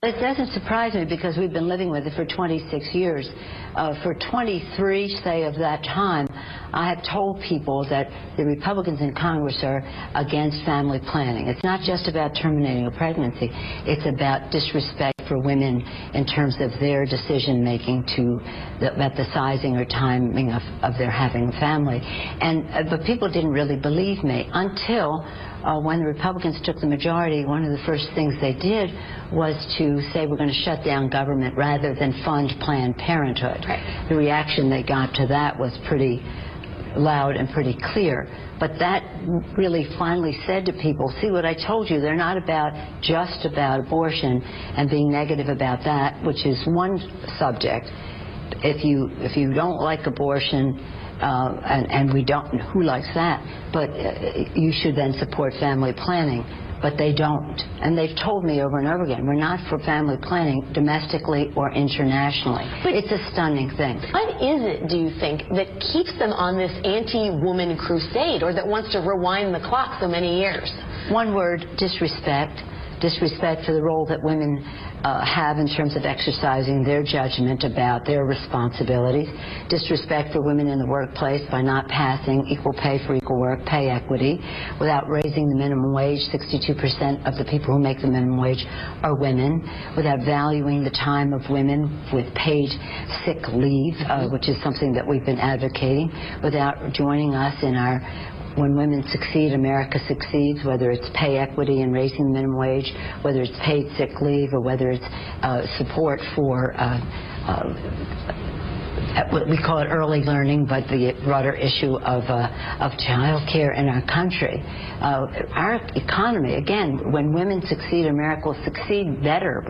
It doesn't surprise me because we've been living with it for 26 years. For 23, say, of that time, I have told people that the Republicans in Congress are against family planning. It's not just about terminating a pregnancy. It's about disrespect for women in terms of their decision-making about the sizing or timing of their having a family. But people didn't really believe me until when the Republicans took the majority. One of the first things they did was to say we're going to shut down government rather than fund Planned Parenthood. Right. The reaction they got to that was pretty loud and pretty clear. But that really finally said to people, see what I told you, they're not just about abortion and being negative about that, which is one subject. If you don't like abortion, and we don't, who likes that? But you should then support family planning. But they don't. And they've told me over and over again, we're not for family planning domestically or internationally. But it's a stunning thing. What is it, do you think, that keeps them on this anti-woman crusade, or that wants to rewind the clock so many years? One word, disrespect. Disrespect for the role that women have in terms of exercising their judgment about their responsibilities. Disrespect for women in the workplace by not passing equal pay for equal work, pay equity, without raising the minimum wage. 62% of the people who make the minimum wage are women, without valuing the time of women with paid sick leave, which is something that we've been advocating, without joining us in our when women succeed, America succeeds, whether it's pay equity and raising the minimum wage, whether it's paid sick leave, or whether it's support for what we call it early learning, but the broader issue of child care in our country. Our economy, again, when women succeed, America will succeed better.